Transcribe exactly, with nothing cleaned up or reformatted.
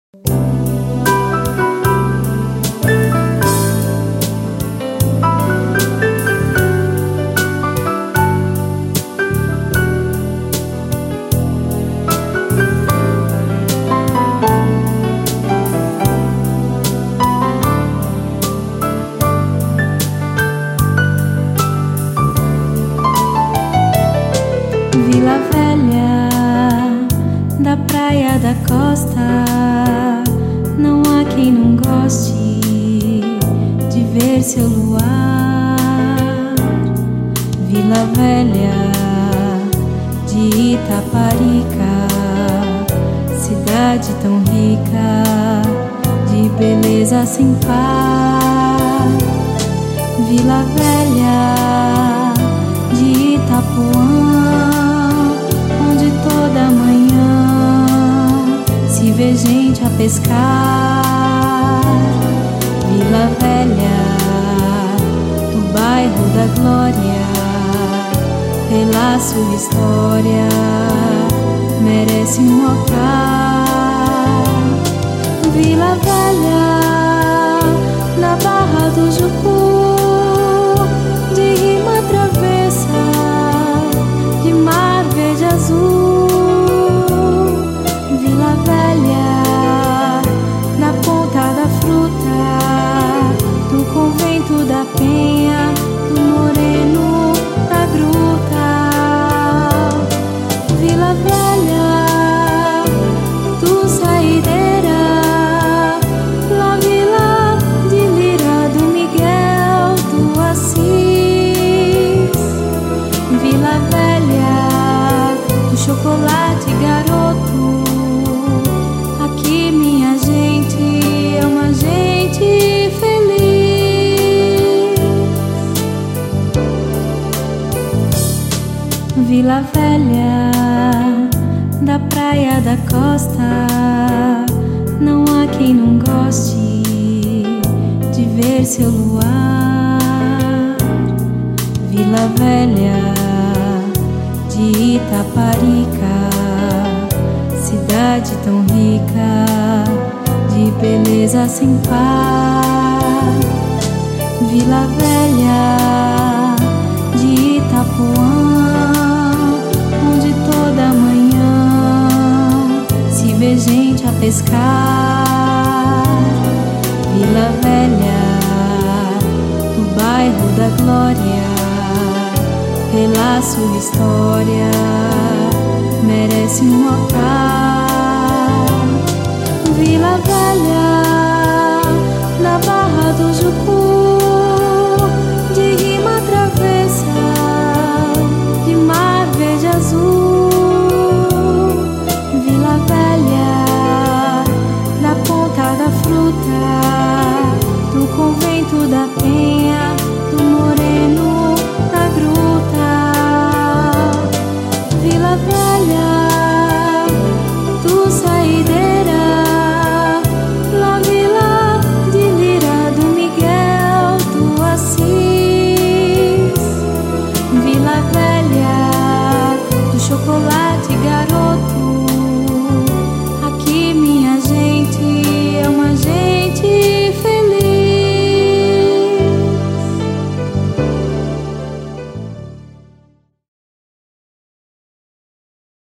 Vila Velha, da praia da costa, não há quem não goste de ver seu luar. Vila Velha de Itaparica, cidade tão rica de beleza sem par. Vila Velha de Itapuã, onde toda manhã se vê gente a pescar. Vila Velha, do bairro da Glória, pela sua história merece um altar. Vila Velha, na Barra do Jucu, de rima travessa, de mar verde azul. Vila Velha, na Ponta da Fruta, do Convento da Penha, do Moreno da Gruta. Vila Velha, do Saideira, La Vila de Lira, do Miguel, do Assis. Vila Velha, do chocolate garoto, aqui minha gente é uma gente feliz. Vila Velha, da praia da costa, não há quem não goste de ver seu luar. Vila Velha de Itaparica, cidade tão rica de beleza sem par. Vila Velha de Itapuã, onde toda manhã se vê gente a pescar. Vila Velha, do bairro da Glória, pela sua história merece um altar. Vila Velha, na Barra do Jucu, de rima travessa, de mar verde azul. Vila Velha, na Ponta da Fruta, do Convento da Penha,